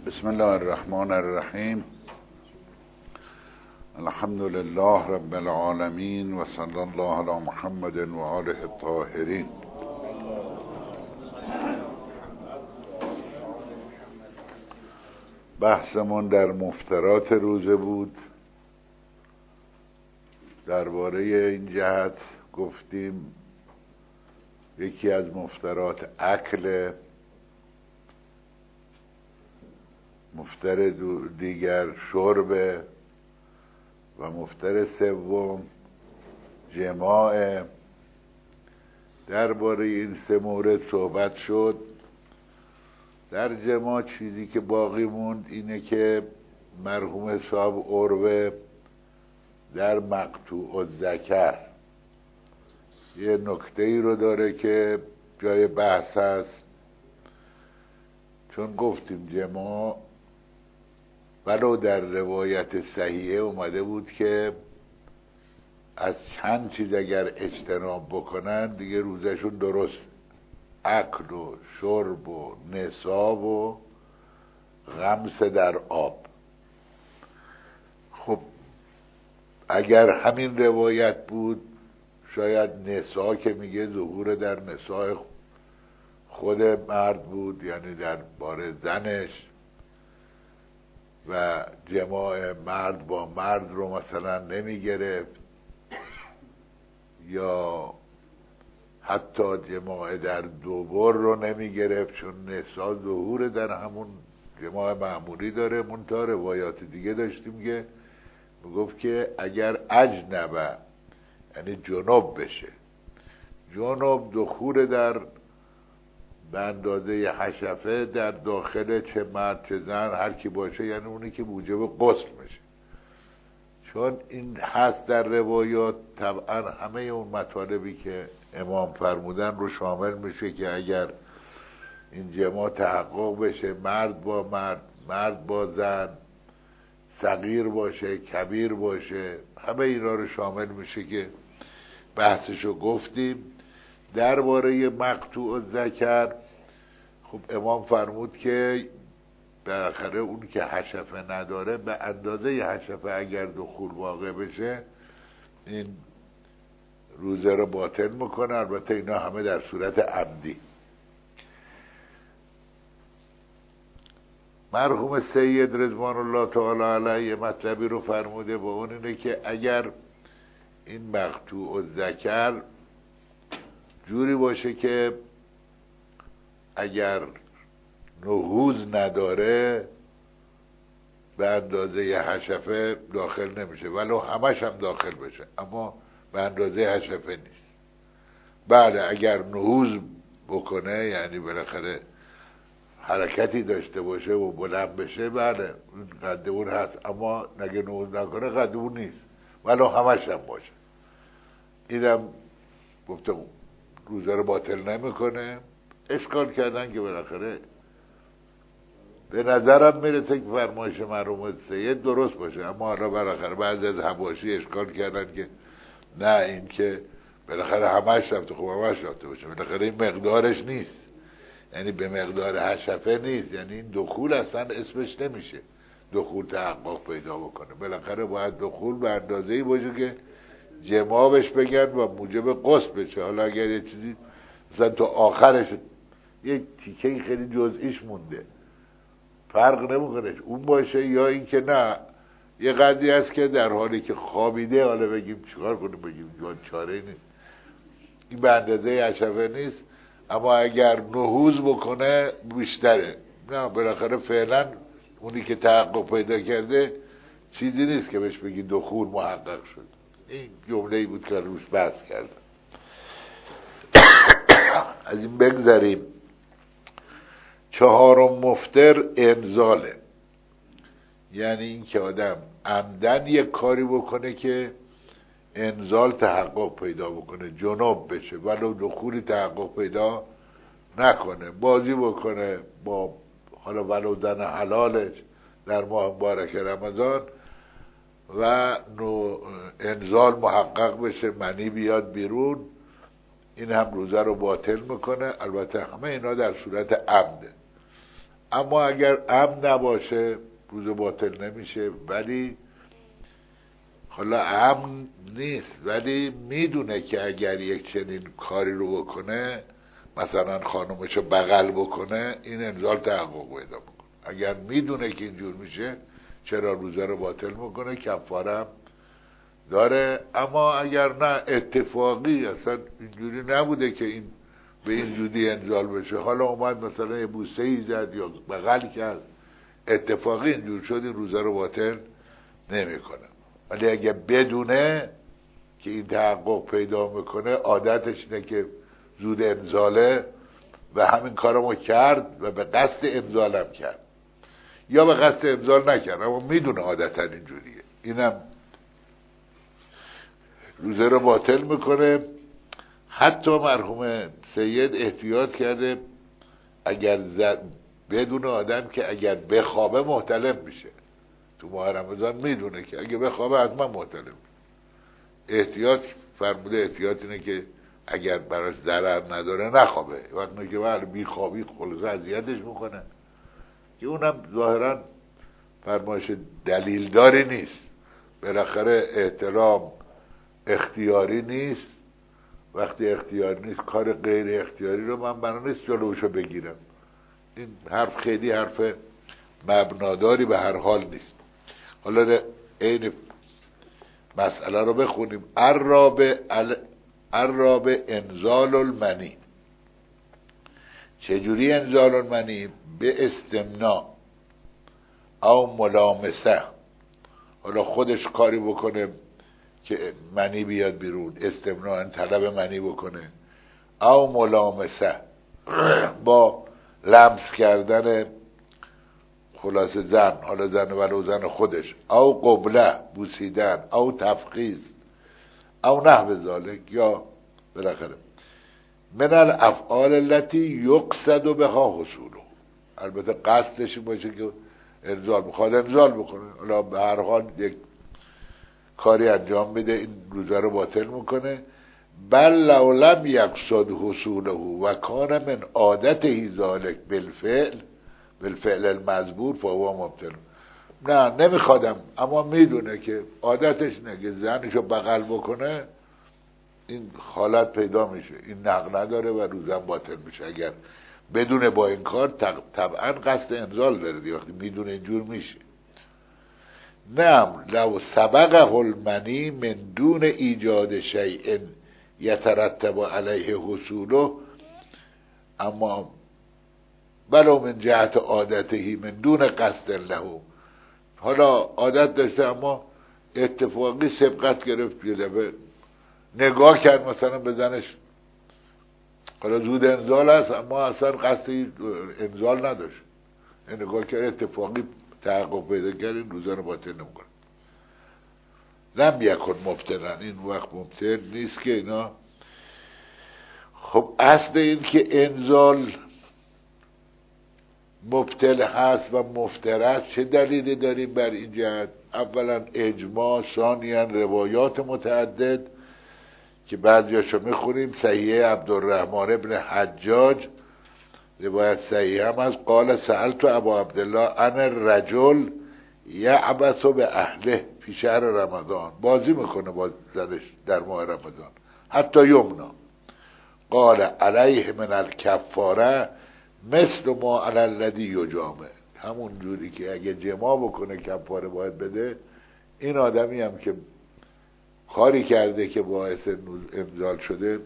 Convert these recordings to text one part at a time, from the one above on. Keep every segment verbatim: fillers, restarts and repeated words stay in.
بسم الله الرحمن الرحیم. الحمد لله رب العالمین و صلی الله علی محمد و آله الطاهرین. بحثمون در مفترات روزه بود. درباره این جهت گفتیم یکی از مفترات اکل، مفتر دیگر شرب و مفتر سوم جماع. درباره این سه مورد صحبت شد. در جماع چیزی که باقی موند اینه که مرحوم صاحب عروه در مقطوع الذکر یه نکته ای رو داره که جای بحث هست، چون گفتیم جماع ولو در روایت صحیحه اومده بود که از چند چیز اگر اجتناب بکنن دیگه روزشون درست، اکل و شرب و نصاب و غمس در آب. خب اگر همین روایت بود شاید نسا که میگه ظهور در نساء خود مرد بود، یعنی در بار زنش، و جماع مرد با مرد رو مثلا نمی گرفت، یا حتی جماع در دوبر رو نمی گرفت، چون نسا ظهور در همون جماع معمولی داره. منتها روایات دیگه داشتیم که میگفت که اگر اجنبه یعنی جنوب بشه، جنوب دخول در به اندازه حشفه در داخل چه مرد چه زن هر کی باشه، یعنی اونی که موجب غسل میشه. چون این هست در روایات، طبعا همه اون مطالبی که امام فرمودن رو شامل میشه که اگر این جماع تحقق بشه، مرد با مرد، مرد با زن، صغیر باشه، کبیر باشه، همه اینا رو شامل میشه که بحثشو گفتیم. درباره مقطوع الذکر خب امام فرمود که بالاخره اون که حشفه نداره به اندازه حشفه اگر دخول واقع بشه این روزه رو باطل میکنه. البته اینا همه در صورت عمدی. مرحوم سید رضوان الله تعالی علیه مطلبی رو فرموده با اون اینه که اگر این مقطوع الذکر جوری باشه که اگر نهوض نداره به اندازه حشفه داخل نمیشه، ولو همش هم داخل بشه اما به اندازه حشفه نیست. بله اگر نهوض بکنه یعنی بالاخره حرکتی داشته باشه و بلند بشه، بله قد اون هست، اما نگه نهوض نکنه قد اون نیست ولو همش هم باشه. اینم گفتم روزه رو باطل نمیکنه. اشکال کردن که بالاخره به نظرم میرسه که فرمایش مرحوم سید درست باشه، اما حالا بالاخره بعضی از حواشی اشکال کردن که نه این که بالاخره همش رفته، خب همش رفته باشه، بالاخره این مقدارش نیست، یعنی به مقدار حشفه نیست، یعنی این دخول اصلا اسمش نمیشه دخول تحقق پیدا بکنه. بالاخره باید دخول به اندازه‌ای باشه که جماعش بگن و موجب غسل بشه. حالا اگر یه چیزی مثلا تو آخرش یک تیکه خیلی جزئیش مونده فرق نمیکنه اون باشه یا این که نه یه قدری است که در حالی که خوابیده، حالا بگیم چیکار کنیم، بگیم جان چاره نیست، این به اندازه حشفه نیست، اما اگر نهوض بکنه بیشتره. نه بالاخره فعلا اونی که تحقق پیدا کرده چیزی نیست که بهش بگی دخول محقق شد. این جمله‌ای بود که روش بحث کردم. از این بگذاریم. چهارم مفتر انزاله، یعنی این که آدم عمدن یک کاری بکنه که انزال تحقق پیدا بکنه، جنوب بشه ولو دخولی تحقق پیدا نکنه، بازی بکنه با حالا ولو زن حلالش در ماه مبارک رمضان و انزال محقق بشه، منی بیاد بیرون، این هم روزه رو باطل میکنه. البته همه اینا در صورت عمده. اما اگر امن نباشه روزه باطل نمیشه. ولی حالا امن نیست، ولی میدونه که اگر یک چنین کاری رو بکنه، مثلا خانومشو بغل بکنه، این انزال تحقق پیدا میکنه. اگر میدونه که اینجور میشه چرا روزه رو باطل میکنه؟ کفاره داره. اما اگر نه اتفاقی اصلا اینجوری نبوده که این به این زودی انزال بشه، حالا اومد مثلا یه بوسه ای زد یا بغل کرد، اتفاقی اینجور شد، این روزه رو باطل نمیکنه. ولی اگه بدونه که این تحقق پیدا میکنه، عادتش اینه که زود انزاله و همین کارمو کرد و به قصد انزالم کرد، یا به قصد انزال نکرد اما میدونه عادتا اینجوریه، اینم روزه رو باطل میکنه. حتی مرحوم سید احتیاط کرده اگر زد بدون آدم که اگر بخوابه محتلم میشه. تو ماه رمضان میدونه که اگه بخوابه حتما محتلم. احتیاط فرموده، احتیاط اینه که اگر براش ضرر نداره نخوابه. وقتی که بله بیخوابی خلاصه اذیتش میکنه، که اونم ظاهرا فرمایش دلیلداری نیست. بالاخره احترام اختیاری نیست. وقتی اختیاری نیست، کار غیر اختیاری رو من بنا نیست جلوشو بگیرم. این حرف خیلی حرف مبناداری به هر حال نیست. حالا این مسئله رو بخونیم. الرابع الرابع انزال المنی. چجوری انزال المنی؟ به استمناء او ملامسه. حالا خودش کاری بکنه که منی بیاد بیرون، استمناء طلب منی بکنه، او ملامسه با لمس کردن خلاص زن، حالا زن ولو زن خودش، او قبله بوسیدن، او تفخیذ، او نحو ذالک، یا بالاخره من الافعال التي یقصد بها حصوله. البته قصدش باشه که انزال میخواد انزال بکنه. حالا به هر حال یک کاری انجام میده، این روزه رو باطل میکنه. بل لو لم یقصد حصوله و کان من عادته ذالک بالفعل بالفعل المذکور فهو مبطل. نه نمیخوادم، اما میدونه که عادتش نه که زنشو بغل بکنه، این حالت پیدا میشه، این نقل نداره و روزم باطل میشه. اگر بدون با این کار طبعا قصد انزال داره، وقتی میدونه اینجور میشه. نعم لو سبقه المنی من دون ایجاد شیء یترتب علیه حصوله، اما بلو من جهت عادته من دون قصد له. حالا عادت داشته اما اتفاقی سبقت گرفت، یه دفعه نگاه کرد مثلا به زنش، حالا زود انزال هست اما اصلا قصد انزال نداشت، نگاه کرد اتفاقی تحقق پیدا کرد، این روزه رو باطل نمیکنه. لم یکن مبتلن، این وقت مبتل نیست که اینا. خب اصل این که انزال مبتل هست و مفتر است چه دلیلی داریم بر این جهت؟ اولا اجماع، ثانیا روایات متعدد که بعضیاشو میخونیم. صحیح عبدالرحمن ابن حجاج روایت صحیح هم از قال سألت ابا عبدالله عن الرجل یعبث به اهله فی شهر رمضان، بازی میکنه با زنش در ماه رمضان، حتی یمنا. قال علیه من الکفاره مثل ما علی الذی یجامع، همون جوری که اگه جماع بکنه کفاره باید بده. این آدمی هم که کاری کرده که باعث انزال شده،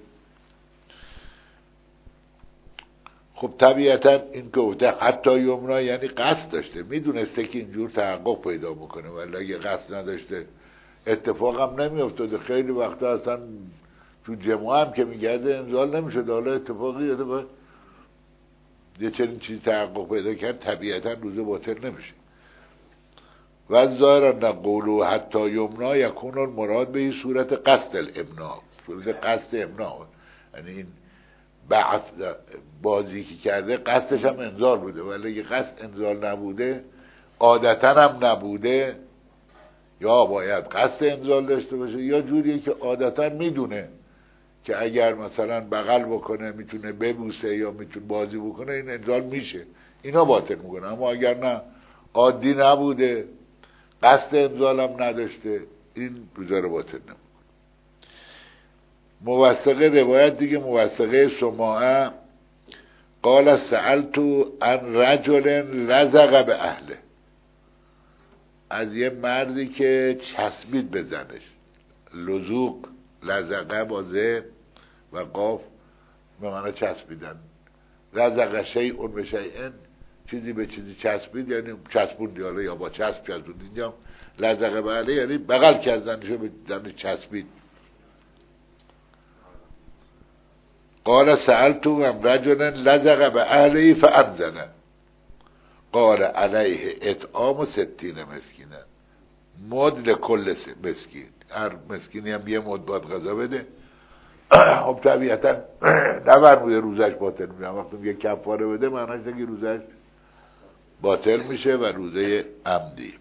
خب طبیعتا این که گفته حتی یمنا یعنی قصد داشته، میدونسته که اینجور تحقق پیدا میکنه، ولی اگه قصد نداشته اتفاق هم نمیافتاده. خیلی وقتا اصلا تو جماع هم که میگرده انزال نمیشه، حالا اتفاقی یاده باید یه چنین چیزی تحقق پیدا کرد، طبیعتا روزه باطل نمیشه. و ظاهرا نقولو حتی یمنا یکون المراد به این صورت قصد الامنا، صورت قصد امنا، یعنی این بعث بازی که کرده قصدش هم انزال بوده، ولی اگه قصد انزال نبوده، عادتا هم نبوده، یا باید قصد انزال داشته باشه، یا جوریه که عادتا میدونه که اگر مثلا بغل بکنه میتونه ببوسه یا میتونه بازی بکنه، این انزال میشه. اینا باطل میکنه. اما اگر نه عادی نبوده، قصد انزال هم نداشته، این روزه رو باطل نمیکنه. موثقه روایت دیگه، موثقه سماعه قال سألت عن رجل لزق به اهله، از یه مردی که چسبید به زنش. لزوق، لزقه با ز و قاف به معنی چسبیدن. لزق شیء به شیء، چیزی به چیزی چسبید یعنی چسبوند، حالا یا با چسب چسبوند. اینجا لزق به اهله یعنی بغل کرد زنشو، به زن چسبید. قال سألت عن رجل لزق به اهله فانزل قال علیه اطعام ستین مسکینه، مد لکل مسکین، هر مسکینی هم یه مد باید غذا بده. خب طبیعتا نفرموده روزش باطل میشه. وقتی میگه کفاره بده معناش اینه که روزش باطل میشه و روزه عمدی.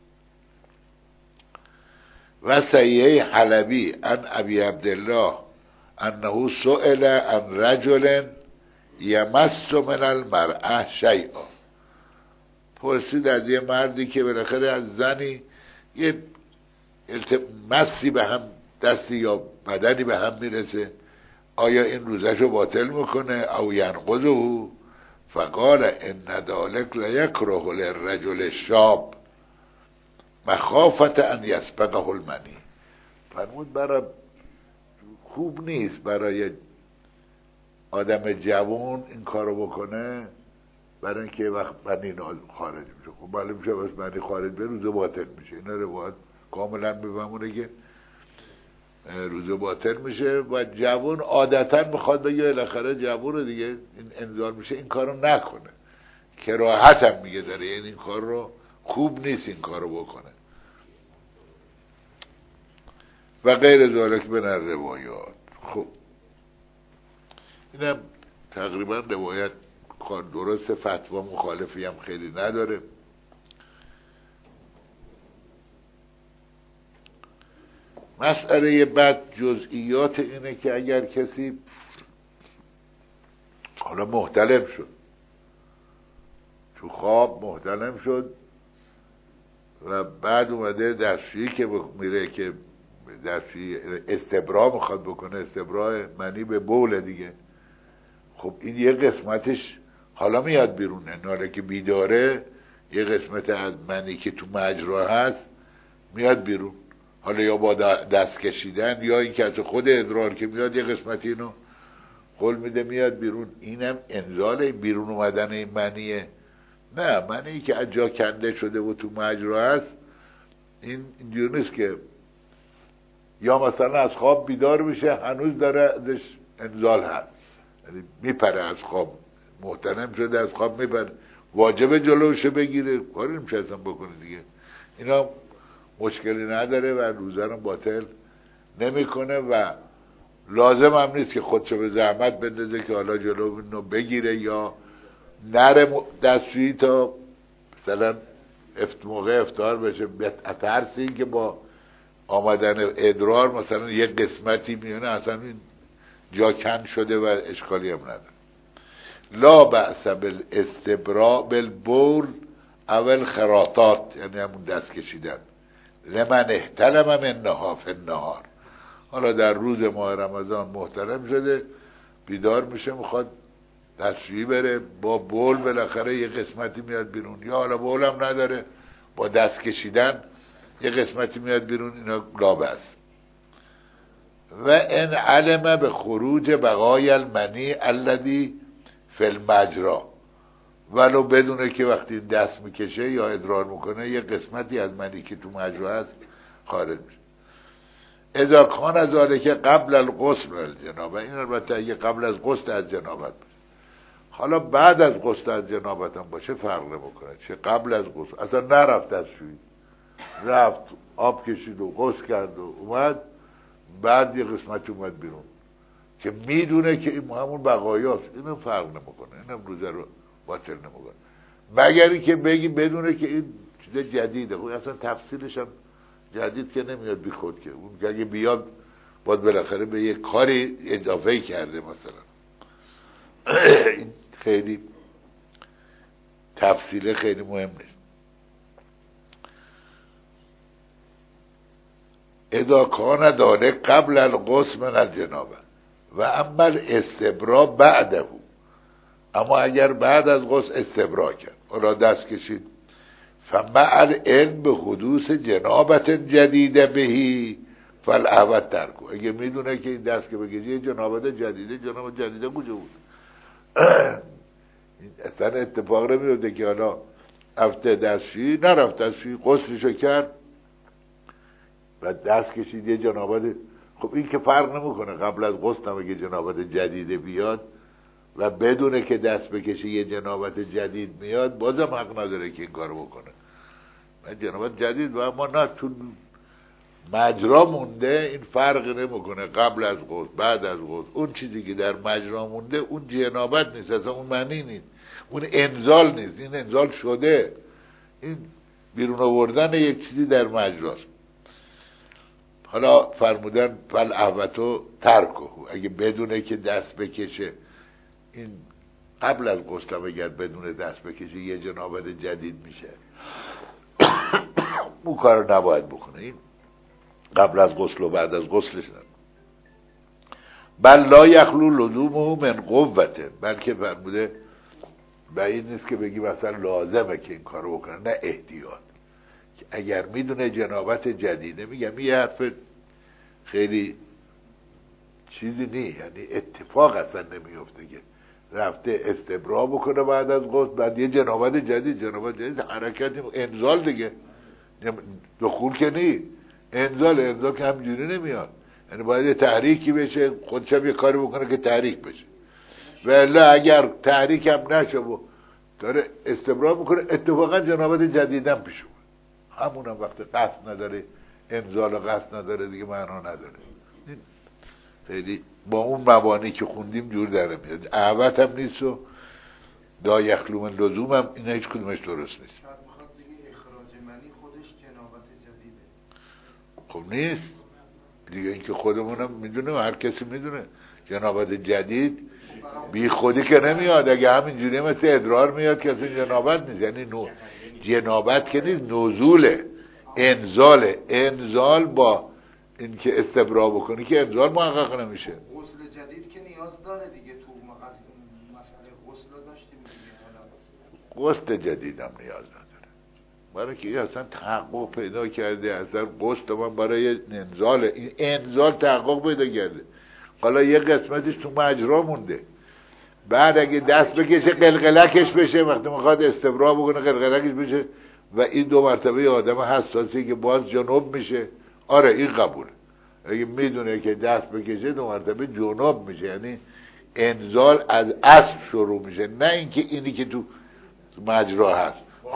و صحیحه حلبی عن ابی عبدالله انه سئل عن رجل یمس من المرأة شیئا، پرسید از یه مردی که بالاخره از زنی یه مسی به هم، دستی یا بدنی به هم میرسه، آیا این روزشو باطل میکنه او ینقضه؟ فقال ان ذلک لیکره للرجل الشاب مخافت ان یسبقه المنی. فرمود برای خوب نیست برای آدم جوان این کارو بکنه، برای اینکه وقت منی خارج میشه. خب معلوم میشه بس منی خارج به روزه باطل میشه. اینا روایت کاملا بفهمونه که روزه باطل میشه و جوان عادتا میخواد بگه بالاخره جوان دیگه این انزال میشه این کارو نکنه، کراهت هم میگه داره، یعنی این کار رو خوب نیست این کارو بکنه و غیر ذالک من الروایات. خب اینم تقریبا روایت کار درست، فتوا مخالفی هم خیلی نداره. مسئله بعد جزئیات اینه که اگر کسی حالا محتلم شد، تو خواب محتلم شد و بعد اومده دستشویی که میره که دستشویی استبرا میخواد بکنه، استبرا منی به بول دیگه، خب این یه قسمتش حالا میاد بیرون، حالا که بیداره یه قسمت از منی که تو مجرا هست میاد بیرون، حالا یا با دست کشیدن یا این که از خود ادرار که میاد یه قسمتی اینو قول میده میاد بیرون. اینم انزال بیرون اومدن این منیه. نه، منی که از جا کنده شده و تو مجرا هست این اینجور نیست که یا مثلا از خواب بیدار میشه هنوز داره ازش انزال هست، یعنی میپره از خواب، محترم شده از خواب میپره، واجب جلوشه بگیره، کاری نمیشه اصلا بکنه دیگه. اینا مشکلی نداره و روزه رو باطل نمیکنه و لازم هم نیست که خودشو به زحمت بندازه که حالا جلو اینو بگیره یا نره دستشویی تا مثلا افت موقع افطار بشه، ترس این که با آمدن ادرار مثلا یه قسمتی میونه اصلا این جا کن شده و اشکالی هم نداره. لا بأس بالاستبراء بالبول اول خراطات، یعنی همون دست کشیدن، لمن احتلم من نها فی النهار. حالا در روز ماه رمضان محترم شده بیدار میشه میخواد دستشویی بره، با بول بالاخره یه قسمتی میاد بیرون، یا حالا بول هم نداره با دست کشیدن یه قسمتی میاد بیرون، اینا لا بأس. و ان علم به خروج بقای المنی الذی فی المجرا، ولو بدونه که وقتی دست میکشه یا ادرار میکنه یه قسمتی از منی که تو مجرا هست خارج میشه. اذا کان از ذالک قبل الغسل الجنابه، این البته اگه قبل از غسل از جنابت باشه. حالا بعد از غسل از جنابت هم باشه فرق نمیکنه، چه قبل از غسل اصلا نرفت از شویی، رفت آب کشید و غسل کرد و اومد، بعد یه قسمت اومد بیرون که میدونه که این همون بقایاست، اینم فرق نمیکنه، اینم روزه رو باطل نمیکنه، مگر اینکه بگی بدونه که این چیز جدیده. خب اصلا تفصیلش هم جدید که نمیاد بی خود، که اون که اگه بیاد باید بالاخره به یه کاری اضافه کرده مثلا. این خیلی تفصیل خیلی مهم نیست. اذا کان ذلک قبل الغسل من الجنابه و اما الاستبرا بعده، اما اگر بعد از غسل استبرا کرد حالا دست کشید، فمع العلم به حدوث جنابت جدیده بهی فالاحوط ترکو، اگه میدونه که این دست که بکشی جنابت جدیده، جنابت جدیده کجا بود؟ اصلا اتفاق نمیفته که حالا رفته دستشویی، نرفت دستشویی، غسلشو کرد و دست کشید یه جنابت، خب این که فرق نمیکنه قبل از غسل هم اگه جنابت جدیده بیاد و بدونه که دست بکشه یه جنابت جدید میاد، بازم حق نداره که این کارو بکنه. من جنابت جدید و اما نه تو مجرا مونده، این فرق نمیکنه قبل از غسل بعد از غسل. اون چیزی که در مجرا مونده اون جنابت نیست، اصلا اون معنی نیست، اون انزال نیست، این انزال شده، این بیرون آوردن یک چیزی در مجراست. حالا فرمودن فل احوتو ترکو، اگه بدونه که دست بکشه، این قبل از غسل هم اگر بدونه دست بکشه یه جنابت جدید میشه، اون کار نباید بکنه، این قبل از غسل و بعد از غسلش نه. بل لا یخلو لزومه من قوته، بلکه فرموده بعید نیست که بگی مثلا لازمه که این کارو بکنه، نه احتیاط، که اگر میدونه جنابت جدیده، میگم یه حرف خیلی چیزی نی، یعنی اتفاق اصلا نمیفته که رفته استبرا بکنه بعد از غسل، بعد یه جنابت جدید، جنابت جدید حرکتی انزال دیگه، دخول که نی، انزال انزال که همجوری نمیاد، یعنی باید یه تحریکی بشه، خودش هم یه کاری بکنه که تحریک بشه، ولی اگر تحریک هم نشه و داره استبرا میکنه، اتفاقا جنابت جدیدم پیش اومد، همون هم وقت قصد نداره، انزال قصد نداره، دیگه معنا نداره. خیلی با اون مبانی که خوندیم جور در نمیاد، احوت هم نیست و دا یخلو من لزوم هم، اینا هیچ کدومش درست نیست. خب نیست دیگه، اینکه خودمونم میدونه و هر کسی میدونه جنابت جدید بی خودی که نمیاد، اگه همینجوری مثل ادرار میاد که اصلا جنابت نیست، یعنی نو جنابت که نیست، نزوله، انزاله، انزال با اینکه استبرا بکنی که انزال محقق نمیشه. غسل جدید که نیاز داره دیگه، تو مسئله غسل رو داشتیم دیگه، غسل جدید هم نیاز نداره، برای که اصلا تحقق پیدا کرده، اصلا غسل من برای انزاله، این انزال تحقق پیدا کرده، حالا یه قسمتش تو مجرا مونده، بعد اگه دست بکشه قلقلکش بشه، وقتی میخواد استبرا بکنه قلقلکش بشه و این دو مرتبه آدم حساسی که باز جنوب میشه، آره این قبول، اگه میدونه که دست بکشه دو مرتبه جنوب میشه، یعنی انزال از اصل شروع میشه، نه اینکه اینی که تو مجرا هست.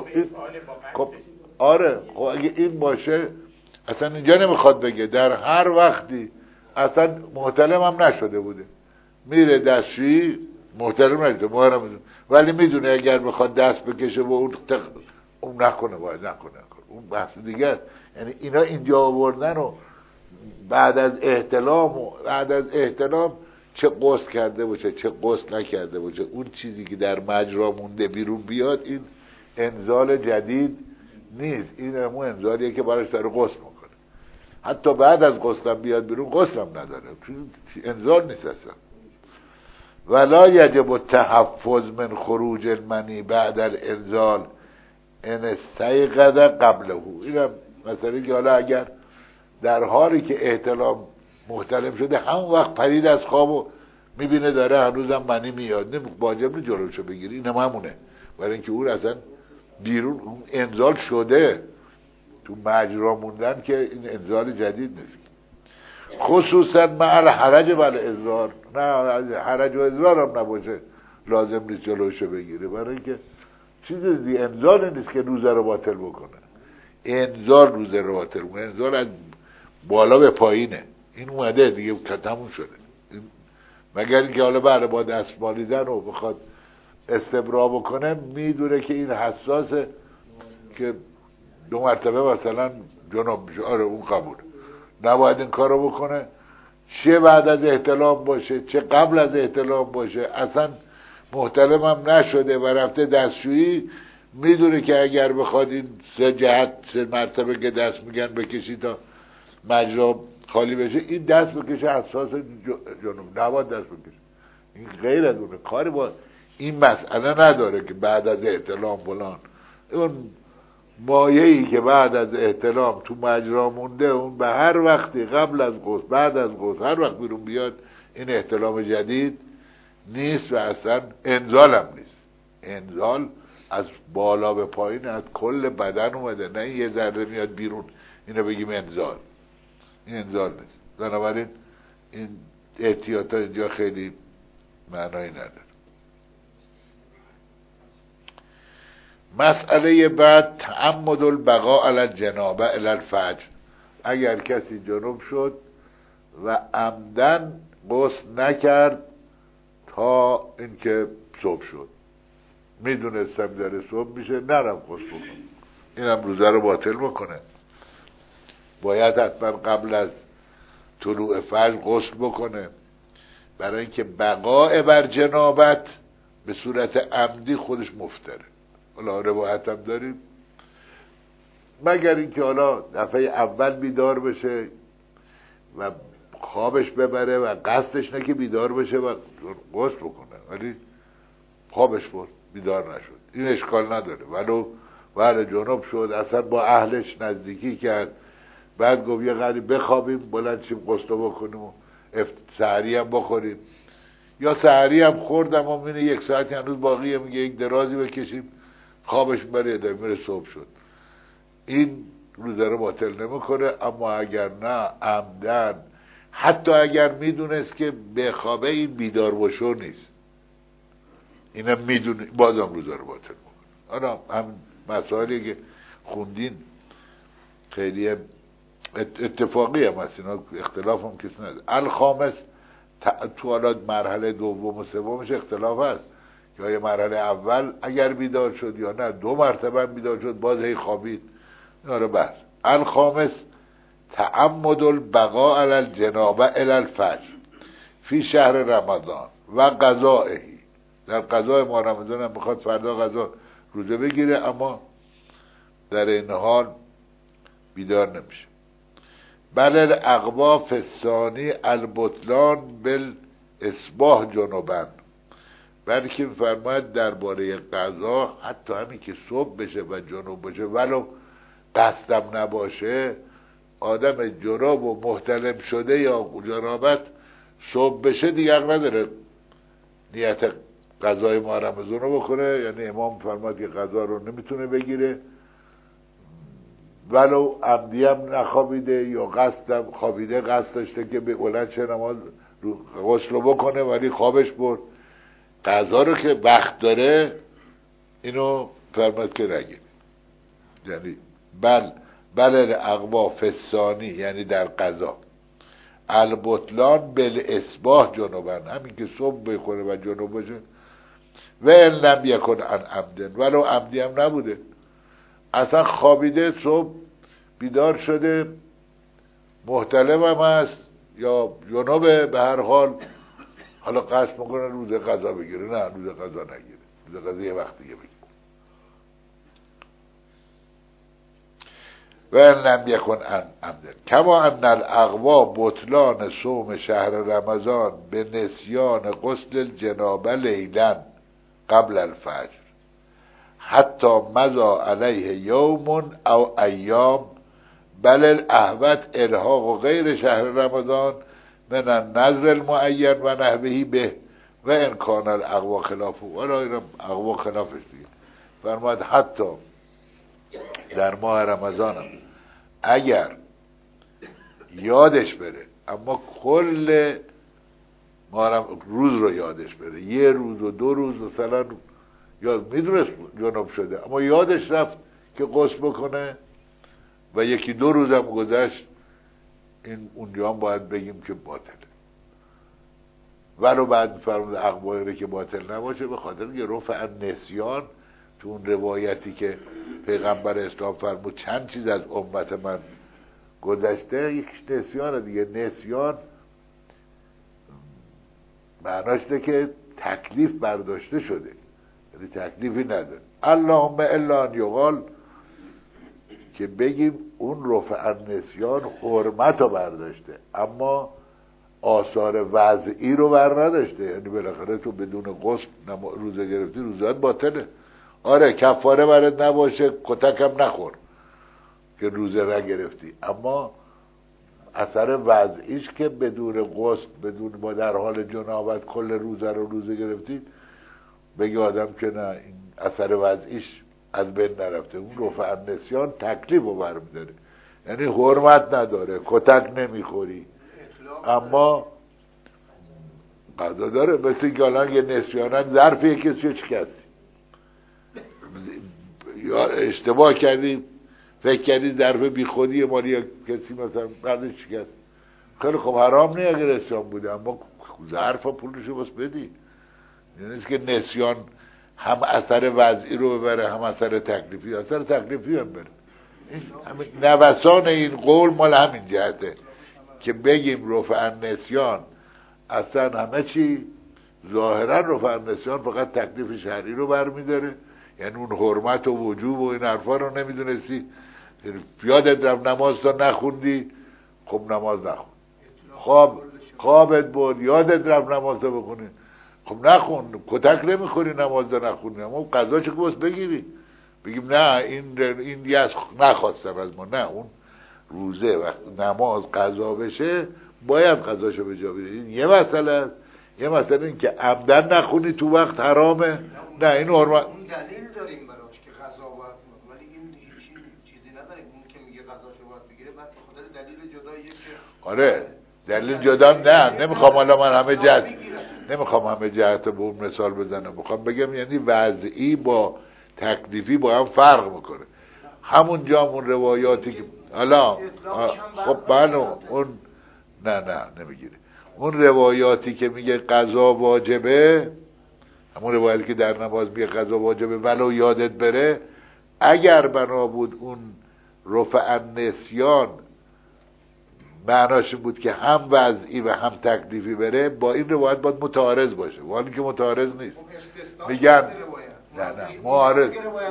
خب آره، خب اگه این باشه اصلا اینجا نمیخواد بگه در هر وقتی اصلا محتلم هم نشده بوده، میره دستشویی محتلم نشده محرم، ولی میدونه اگر بخواد دست بکشه و اون تق... اون نکنه، باید نکنه, نکنه. اون بحث دیگه، یعنی اینا اینجا آوردن و بعد از احتلام و بعد از احتلام چه غسل کرده باشه چه غسل نکرده باشه، اون چیزی که در مجرا مونده بیرون بیاد، این انزال جدید نیست، این همون انزالیه که براش داره غسل میکنه، حتی بعد از غسل بیاد بیرون غسل هم نداره، انزال نیست اصلا. ولا یجب التحفظ من خروج المنی بعد الانزال ان استيقظ قبله، اینم مثلا که حالا اگر در حالی که احتلام محتلم شده همون وقت پرید از خواب و میبینه داره هنوزم منی میاد، نمی واجب نیست جلوشو بگیری، اینم همونه، برای اینکه اون اصلا بیرون اون انزال شده، تو مجرا موندن که این انزال جدید نیست، خصوصا مع الحرج و الاضرار، نه حرج و اضرار هم نباشه لازم نیست جلوشو بگیره، برای اینکه چیزی دیگه انزال نیست که روزه رو باطل بکنه، انزال روزه رو باطل بکنه، انزال از بالا به پایینه، این اومده دیگه تموم شده، مگر اینکه حالا بعد با دست مالیدن و بخواد استبرا بکنه، میدونه که این حساسه که دو مرتبه مثلا جناب بشه، آره اون قبول، نباید این کارو بکنه، چه بعد از احتلام باشه چه قبل از احتلام باشه، اصلا محتلم هم نشده و رفته دستشویی میدونه که اگر بخواد این سه جهت سه مرتبه که دست میگن بکشی تا مجرا خالی بشه، این دست بکشه حساس جنوب، نباید دست بکشه. این غیر از اونه، کاری با این مسئله نداره که بعد از احتلام فلان. اون مایه‌ای که بعد از احتلام تو مجرا مونده، اون به هر وقتی قبل از غسل بعد از غسل هر وقت بیرون بیاد این احتلام جدید نیست و اصلا انزال هم نیست. انزال از بالا به پایین از کل بدن اومده، نه یه ذره میاد بیرون اینو بگیم انزال. این انزال نیست. بنابراین این احتیاط ها اینجا خیلی معنایی نداره. مسئله بعد تعمد البقاء علی الجنابه الی الفجر. اگر کسی جنوب شد و عمدن غسل نکرد تا اینکه صبح شد، میدونستم داره صبح میشه، نرم غسل بکنه، اینم روزه رو باطل بکنه. باید حتما قبل از طلوع فجر غسل بکنه، برای اینکه بقاء بر جنابت به صورت عمدی خودش مفتره. حالا روایت هم داریم، مگر اینکه حالا دفعه اول بیدار بشه و خوابش ببره و قصدش نه که بیدار بشه و غسل بکنه، ولی خوابش برد بیدار نشد، این اشکال نداره. ولو ولی جنوب شد، اصلا با اهلش نزدیکی کرد، بعد گفت یه قدری بخوابیم بلند شیم غسل بکنیم و سحری هم بخوریم، یا سحری هم خوردم و میینه یک ساعتی هنوز باقیه، میگه یک درازی بکشیم خوابش بره در میره صبح شد، این روزه رو باطل نمیکنه. اما اگر نه عمدن، حتی اگر میدونست که به خوابه این بیدار بشو نیست، اینم میدونه، بازم روزه رو باطل میکنه. حالا هم مسائلی که خوندین خیلی اتفاقی هم هست، اینا اختلاف هم کسی نداره. الخامس تو حالا مرحله دوم و سومش اختلاف هست، یا یه مرحله اول اگر بیدار شد یا نه دو مرتبه بیدار شد باز هی خوابید، اینا رو بحث. الخامس تعمد البقاء علی الجنابه الی الفجر فی شهر رمضان و قضائه. در قضای ما رمضان هم میخواد فردا قضا روزه بگیره، اما در این حال بیدار نمیشه. بل الاقوا فی الثانی البطلان بالاصباح جنوبن. بلکه فرماید درباره قضا حتی همین که صبح بشه و جنوب بشه ولو قصدم نباشه، آدم جنوب و محتلم شده یا جنابت صبح بشه دیگه حق نداره نیت قضای ماه رمضان رو بکنه. یعنی امام فرماید که قضا رو نمیتونه بگیره ولو عمدی هم نخوابیده یا قصدم خوابیده، قصد داشته که به بلند شه نماز غسل رو بکنه ولی خوابش برد. قضا رو که وقت داره اینو فرماید که نگیره. یعنی بل بل اقوا فسانی، یعنی در قضا البطلان بالاصباح جنوبن، همین که صبح بخوره و جنوب باشه. و ان لم یکن عن عمدن، ولو عمدی هم نبوده، اصلا خوابیده صبح بیدار شده محتلم هم هست یا جنوبه، به هر حال حالا قصد میکنه روز قضا بگیره، نه روز قضا نگیره، روز قضا یه وقت دیگه بگیره. و ان لم یکن عن عمدن کما ان الاقوا بطلان صوم شهر رمضان به نسیان غسل الجنابه لیلا قبل الفجر حتی مضى علیه یوم او ایام، بل الاحوط الحاق غیر شهر رمضان من النظر المعین و نحوه به و انکان الاقوا خلافه. ولی این اقوا خلافش دیگه فرماید حتی در ماه رمضان هم اگر یادش بره، اما کل ماه روز رو یادش بره، یه روز و دو روز مثلا یاد میدونست جنوب شده اما یادش رفت که غسل بکنه و یکی دو روزم گذشت، این اونجا هم باید بگیم که باطله. ولو بعد فرمود اقوایی که باطل نباشه، به خاطر که رفع نسیان تو اون روایتی که پیغمبر اسلام فرمود چند چیز از امت من گذشته، یک نسیان دیگه. نسیان معناش ده که تکلیف برداشته شده، یعنی تکلیفی نداره. اللهم الا ان یقال که بگیم اون رفع النسیان حرمت رو برداشته اما آثار وضعی رو بر نداشته. یعنی بالاخره تو بدون غسل روزه گرفتی، روزت باطله. آره کفاره برات نباشه، کتکم نخور که روزه نگرفتی، اما اثر وضعیش که بدون غسل، بدون ما در حال جنابت کل روزه رو روزه گرفتید، بگی آدم که نه این اثر وضعیش از بین نرفته. اون رفع النسیان تکلیف رو برمیداره، یعنی حرمت نداره، کتک نمیخوری اما قضا داره. مثل که الان یه نسیانن ظرف یه کسی رو شکستی یا اشتباه کردی، فکر کردی ظرف بی خودی مالی یا کسی مثلا بردش شکست، خیلی خب حرام نه اگر نسیان بوده، اما ظرف پولشو بس بدی. یعنی که نسیان هم اثر وضعی رو ببره هم اثر تکلیفی. اثر تکلیفی هم بره. نوسان این قول مال همین جهته که بگیم رفع النسیان اصلا همه چی ظاهرا رفع النسیان فقط تکلیف شرعی رو برمیداره، یعنی اون حرمت و وجوب و این حرفا رو نمیدونستی، یادت رفت نماز تا نخوندی، خب نماز نخون. خواب خوابت بود یادت رفت نماز تا بخونی، خب نخون، کتک نمیخوری نماز تا نخونی، اما قضا چه که بس بگیری بگیم نه این این یه نخواستم از ما. نه، اون روزه وقت نماز قضا بشه باید قضاشو به جا بیاری. این یه مسئله است. یه مسئله این که عمدن نخونی تو وقت حرامه. نه این حرمت اون دلیل داریم براش که قضا باید، ولی این هیچ چیزی نداریم. اون که میگه قضاشو باید بگیره بعد به خاطر دلیل جداییه که آره دلیل جدا. نه نمیخوام حالا من همه جهت نمیخوام همه جهت به اون مثال بزنم، میخوام بگم یعنی وضعی با تکلیفی با هم فرق میکنه. همون جا اون روایاتی که حالا خب بله اون نه نه نمیگیره. اون روایاتی که میگه قضا واجبه، همون روایتی که در نماز میگه قضا واجبه ولو یادت بره، اگر بنا بود اون رفع النسیان معناش بود که هم وضعی و هم تکلیفی بره، با این روایت باید متعارض باشه، ولی که متعارض نیست. میگن نه نه معارض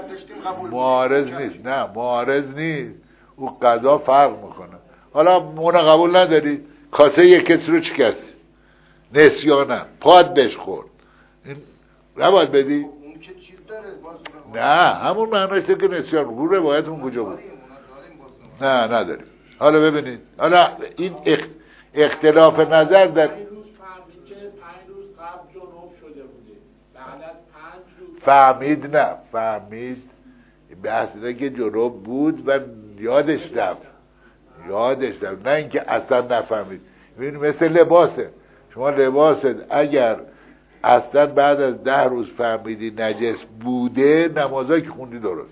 معارض نیست، نه معارض نیست. او قضا فرق میکنه. حالا مونه قبول نداری کاسه یک کسی رو شکستی نسیانه پاد بهش خورد، این نباید بدی؟ اون که چیز داره باز نه همون معناش که نسیان رو روایت اون کجا بود؟ نه نداریم. حالا ببینید، حالا این اخ... اختلاف نظر در پنج روز فهمید که پنج روز قبل جنوب شده بوده، بعد از پنج روز فهمید نه فهمید بحث اینه که جنوب بود و یادش رفت یادش رفت، نه اینکه اصلا نفهمید. ببین مثل لباسه، شما لباست اگر اصلا بعد از ده روز فهمیدی نجس بوده، نمازایی که خوندی درست.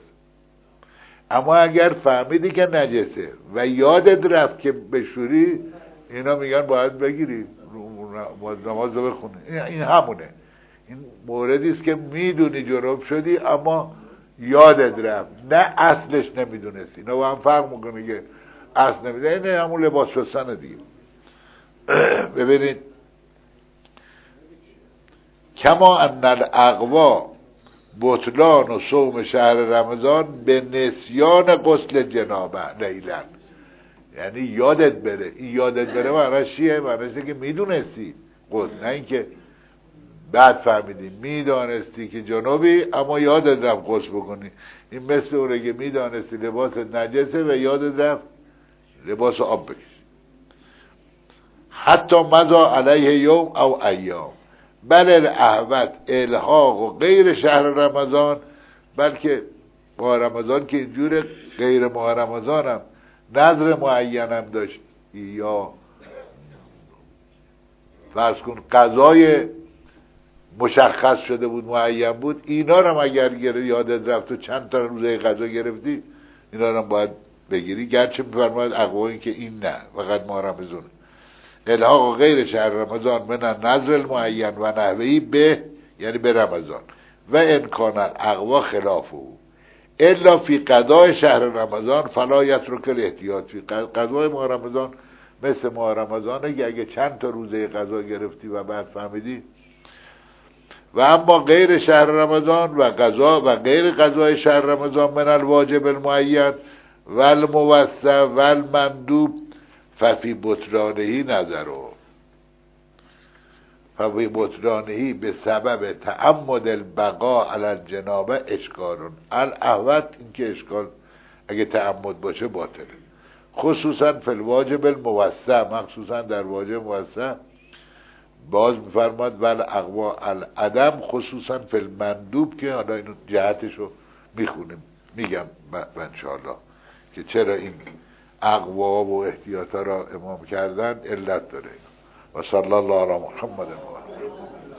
اما اگر فهمیدی که نجسه و یادت رفت که بشوری، اینا میگن باید بگیری نماز رو بخونی. این همونه. این موردی است که میدونی جنوب شدی اما یادت رفت، نه اصلش نمیدونستی. اینا با هم فرق میکنه که اصل نمیدونی. این همون لباس شستن دیگه. ببینید کما ان الاقوا بطلان و صوم شهر رمضان به نسیان غسل جنابه لیلن، یعنی یادت بره. این یادت بره معنیش چیه؟ معنیش که میدونستی غسل، نه اینکه بعد فهمیدی. میدانستی که جنوبی اما یادت رفت غسل بکنی. این مثل اونه که میدانستی لباس نجسه و یادت رفت لباس آب بکشی. حتی مضا علیه یوم او ایام، بل الاحوت الحاق و غیر شهر رمضان، بلکه ماه رمضان که اینجوره، غیر ماه رمضان هم نظر معین هم داشت یا فرض کن قضای مشخص شده بود معین بود، اینا رو هم اگر یادت رفت و چند تا روزه قضا گرفتی اینا رو هم باید بگیری. گرچه میفرماید اقوایی که این نه فقط ماه رمضانه. الحاق غیر شهر رمضان من نظر المعین و نحوهی به، یعنی به رمضان، و امکان الاقوا خلاف او الا فی قضای شهر رمضان فلا یترک الاحتیاط. فی قضای ماه رمضان مثل ماه رمضانه که اگه چند تا روزه قضا گرفتی و بعد فهمیدی و اما غیر شهر رمضان و قضا و غیر قضای شهر رمضان من الواجب المعین و الموسع و المندوب ففی بطلانهی نظرو ففی بطلانهی به سبب تعمد البقاء علی الجنابه اشکالون الاحوط این که اشکال اگه تعمد باشه باطله، خصوصا فی الواجب الموسع، مخصوصا در واجب موسع. باز میفرماد ول اقوا العدم خصوصا فی المندوب، که حالا اینو جهتشو میخونیم میگم انشاءالله که چرا این اقوا و احتیاطا را امام کردن علت داره. و صلی الله علی محمد و